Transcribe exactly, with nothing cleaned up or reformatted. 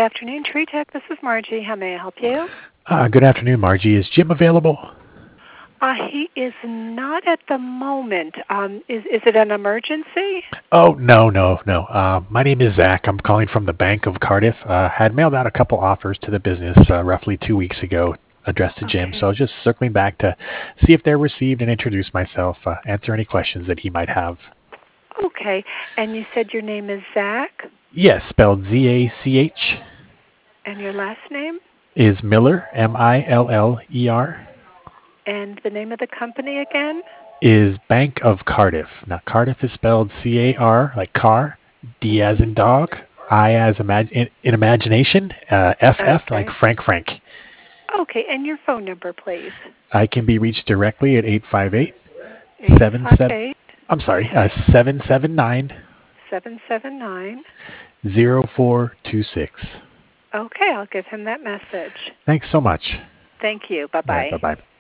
afternoon, Tree Tech. This is Margie. How may I help you? Uh, good afternoon, Margie. Is Jim available? Uh, he is not at the moment. Um, is is it an emergency? Oh, no, no, no. Uh, my name is Zach. I'm calling from the Bank of Cardiff. Uh, had mailed out a couple offers to the business uh, roughly two weeks ago addressed to Jim, so I Okay. was just circling back to see if they're received and introduce myself, uh, answer any questions that he might have. Okay. And you said your name is Zach, Yes, spelled Z A C H, and your last name, is Miller, M I L L E R, and the name of the company again. is Bank of Cardiff. Now, Cardiff is spelled C A R, like car, D as Mhm. in dog, I as imag- in, in imagination, uh, F F, like Okay. Frank Frank. Okay. And your phone number, please. I can be reached directly at eight five eight, Eight seven five seven. eight. I'm sorry, uh, Okay. seven seven nine, Seven seven nine. zero four two six. Okay. I'll give him that message. Thanks so much. Thank you. Bye All right, bye. bye-bye.